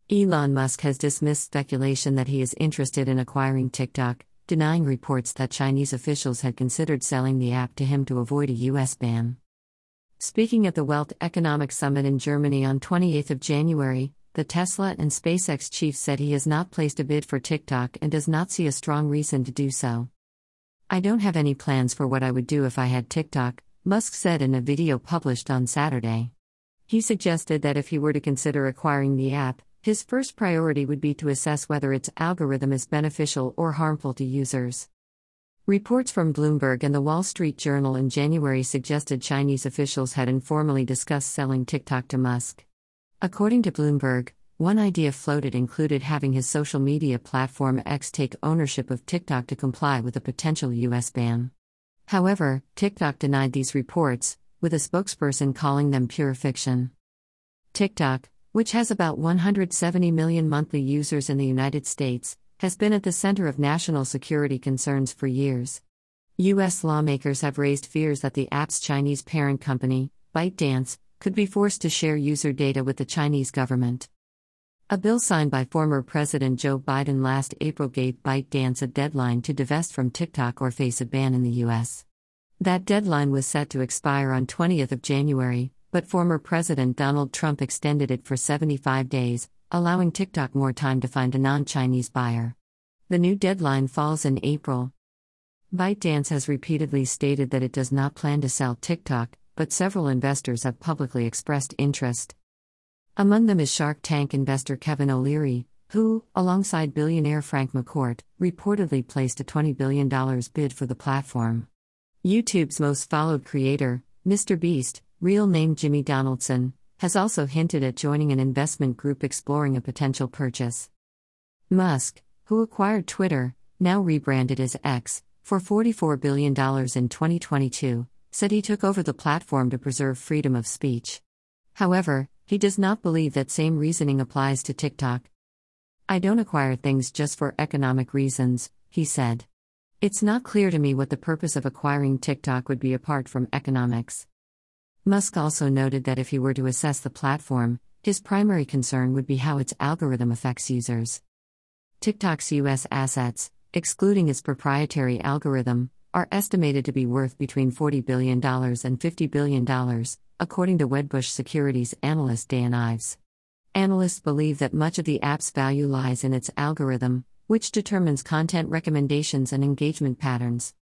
Elon Musk has dismissed speculation that he is interested in acquiring TikTok, denying reports that Chinese officials had considered selling the app to him to avoid a U.S. ban. Speaking at the Welt Economic Summit in Germany on 28 January, the Tesla and SpaceX chief said he has not placed a bid for TikTok and does not see a strong reason to do so. "I don't have any plans for what I would do if I had TikTok," Musk said in a video published on Saturday. He suggested that if he were to consider acquiring the app, his first priority would be to assess whether its algorithm is beneficial or harmful to users. Reports from Bloomberg and the Wall Street Journal in January suggested Chinese officials had informally discussed selling TikTok to Musk. According to Bloomberg, one idea floated included having his social media platform X take ownership of TikTok to comply with a potential U.S. ban. However, TikTok denied these reports, with a spokesperson calling them pure fiction. TikTok, which has about 170 million monthly users in the United States, has been at the center of national security concerns for years. U.S. lawmakers have raised fears that the app's Chinese parent company, ByteDance, could be forced to share user data with the Chinese government. A bill signed by former President Joe Biden last April gave ByteDance a deadline to divest from TikTok or face a ban in the U.S. That deadline was set to expire on 20 January, but former President Donald Trump extended it for 75 days, allowing TikTok more time to find a non-Chinese buyer. The new deadline falls in April. ByteDance has repeatedly stated that it does not plan to sell TikTok, but several investors have publicly expressed interest. Among them is Shark Tank investor Kevin O'Leary, who, alongside billionaire Frank McCourt, reportedly placed a $20 billion bid for the platform. YouTube's most followed creator, Mr. Beast, real name Jimmy Donaldson, has also hinted at joining an investment group exploring a potential purchase. Musk, who acquired Twitter, now rebranded as X, for $44 billion in 2022, said he took over the platform to preserve freedom of speech. However, he does not believe that same reasoning applies to TikTok. "I don't acquire things just for economic reasons," he said. "It's not clear to me what the purpose of acquiring TikTok would be apart from economics." Musk also noted that if he were to assess the platform, his primary concern would be how its algorithm affects users. TikTok's U.S. assets, excluding its proprietary algorithm, are estimated to be worth between $40 billion and $50 billion, according to Wedbush Securities analyst Dan Ives. Analysts believe that much of the app's value lies in its algorithm, which determines content recommendations and engagement patterns.